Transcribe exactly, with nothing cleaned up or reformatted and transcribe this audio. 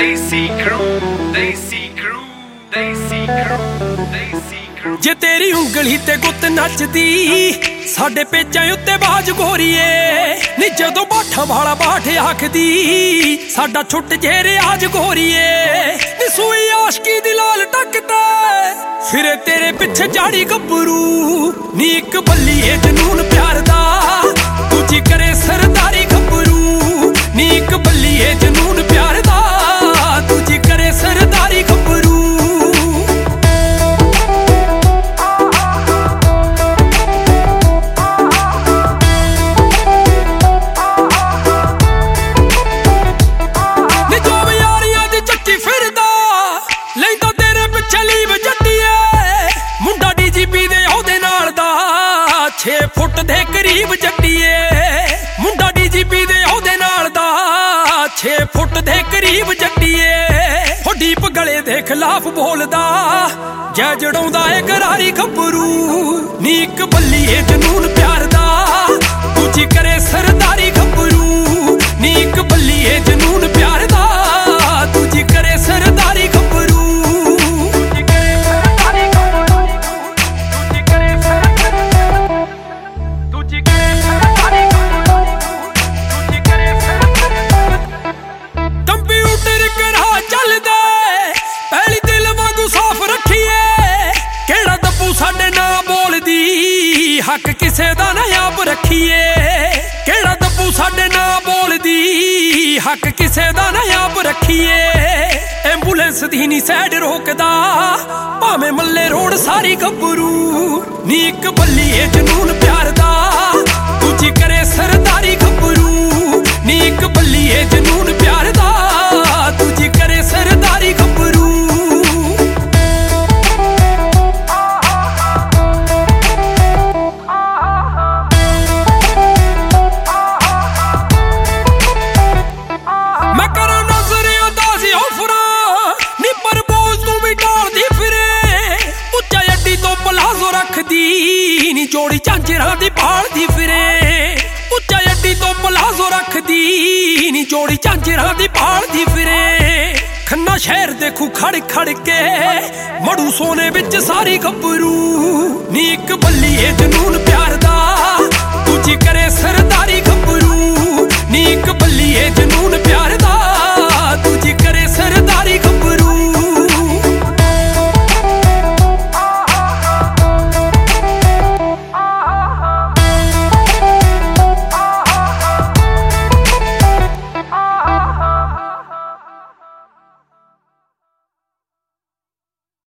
Desi crew, Desi crew, Desi crew, Desi crew। ਜੇ ਤੇਰੀ ਉਂਗਲੀ ਤੇ ਗੁੱਤ ਨੱਚਦੀ ਸਾਡੇ ਪੇਚਾਂ ਉੱਤੇ ਬਾਜ ਗੋਰੀਏ ਨੀ ਜਦੋਂ ਬਾਠਾਂ ਵਾਲਾ ਬਾਠ ਆਖਦੀ ਸਾਡਾ ਛੁੱਟ ਜੇ ਰਿਆਜ ਗੋਰੀਏ ਨੀ ਸੂਈ ਆਸ਼ਕੀ ਦੀ ਲਾਲ ਟੱਕਦਾ ਫਿਰੇ ਤੇਰੇ ਪਿੱਛੇ ਝਾੜੀ ਗੱਭਰੂ ਨੀ ਇੱਕ ਬੱਲੀਏ ਜਨੂਨ ਪਿਆਰ ਦਾ ਦੂਜੀ ਕਰੇ ਸਰਦਾਰੀ ਗੱਭਰੂ ਨੀ ਇੱਕ ਬੱਲੀਏ ਜਨੂਨ ਪਿਆਰ ਦਾ ਦੂਜੀ ਕਰੇ ਸਰਦਾਰੀ ਗੱਭਰੂ। ਛੇ ਫੁੱਟ ਦੇ ਕਰੀਬ ਜੱਟੀਏ ਮੁੰਡਾ ਡੀਜੀਪੀ ਦੇ ਉਹਦੇ ਨਾਲ ਦਾ ਛੇ ਫੁੱਟ ਦੇ ਕਰੀਬ ਜੱਟੀਏ ਹੋ ਡੀਪ ਗਲੇ ਦੇ ਖਿਲਾਫ ਬੋਲਦਾ ਜੈ ਜੜਾਉਂਦਾ ਏ ਗਰਾਰੀ ਗੱਭਰੂ ਨੀ ਇੱਕ ਬੱਲੀਏ ਜਨੂਨ ਪਿਆਰ ਦਾ ਦੂਜੀ ਕਰੇ ਸਰਦਾਰੀ ਗੱਭਰੂ ਨੀ ਇੱਕ ਬੱਲੀਏ ਜਨੂਨ ਪਿਆਰ ਦਾ ਦੂਜੀ ਕਰੇ ਸਰਦਾਰੀ ਗੱਭਰੂ। ਸਾਡੇ ਨਾ ਬੋਲਦੀ ਹੱਕ ਕਿਸੇ ਦਾ ਨਾ ਆਪ ਰੱਖੀਏ ਕਿਹੜਾ ਦੱਬੂ ਸਾਡੇ ਨਾ ਬੋਲਦੀ ਹੱਕ ਕਿਸੇ ਦਾ ਨਾ ਆਪ ਰੱਖੀਏ ਐਂਬੂਲੈਂਸ ਦੀ ਨੀ ਸਾਈਡ ਰੋਕਦਾ ਭਾਵੇਂ ਮੱਲੇ ਰੋਡ ਸਾਰੀ ਗੱਭਰੂ ਨੀ ਇੱਕ ਬੱਲੀਏ ਜਨੂਨ ਪਿਆਰ ਦਾ ਦੂਜੀ ਕਰੇ ਸਰਦਾਰੀ ਗੱਭਰੂ ਨੀ ਇੱਕ ਬੱਲੀਏ ਜਨੂਨ ਪਿਆਰ ਦਾ ਦੂਜੀ ਕਰੇ ਸਰਦਾਰੀ ਗੱਭਰੂ। ਰੱਖਦੀ ਨੀ ਜੋੜੀ ਝਾਂਜਰਾਂ ਦੀ ਭਾਲਦੀ ਫਿਰੇ ਉੱਚਾ ਅੱਡੀ ਤੋਂ ਪਲਾਜ਼ੋ ਰੱਖਦੀ ਨੀ ਜੋੜੀ ਝਾਂਜਰਾਂ ਦੀ ਭਾਲਦੀ ਫਿਰੇ ਖੰਨਾ ਸ਼ਹਿਰ ਦੇਖੂ ਖੜ ਖੜ ਕੇ ਮੜੂ ਸੋਨੇ ਵਿੱਚ ਸਾਰੀ ਗੱਭਰੂ ਨੀ ਇੱਕ ਬੱਲੀਏ ਜਨੂਨ ਪਿਆਰ ਦਾ